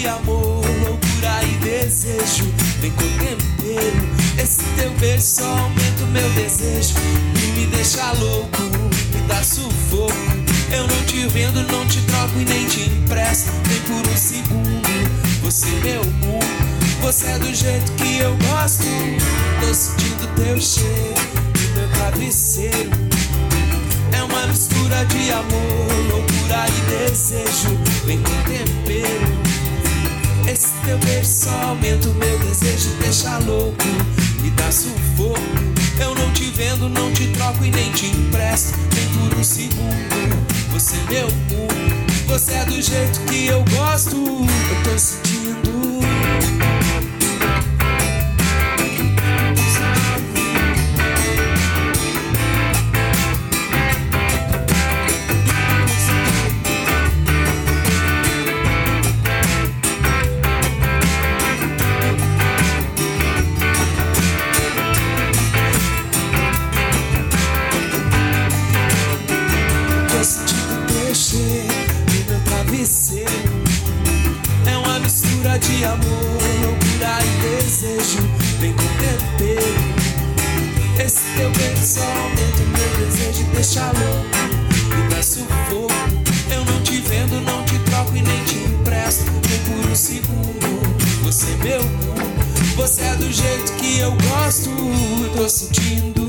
de amor, loucura e desejo. Vem com tempero, esse teu beijo só aumenta o meu desejo e me deixa louco, me dá sufoco. Eu não te vendo, não te troco e nem te empresto, nem por um segundo. Você meu mundo, você é do jeito que eu gosto. Tô sentindo teu cheiro e meu travesseiro. É uma mistura de amor, loucura e desejo. Vem com tempero, esse teu beijo só aumenta o meu desejo e deixa louco, me dá sufoco. Eu não te vendo, não te troco e nem te empresto, nem por um segundo. Você meu mundo, você é do jeito que eu gosto. Eu tô sentindo. É uma mistura de amor, loucura e desejo. Vem com tempero, esse teu beijo só aumenta o meu desejo e deixa louco, me dá sufoco. Eu não te vendo, não te troco e nem te empresto, nem por um segundo. Você meu mundo, você é do jeito que eu gosto. Eu tô sentindo.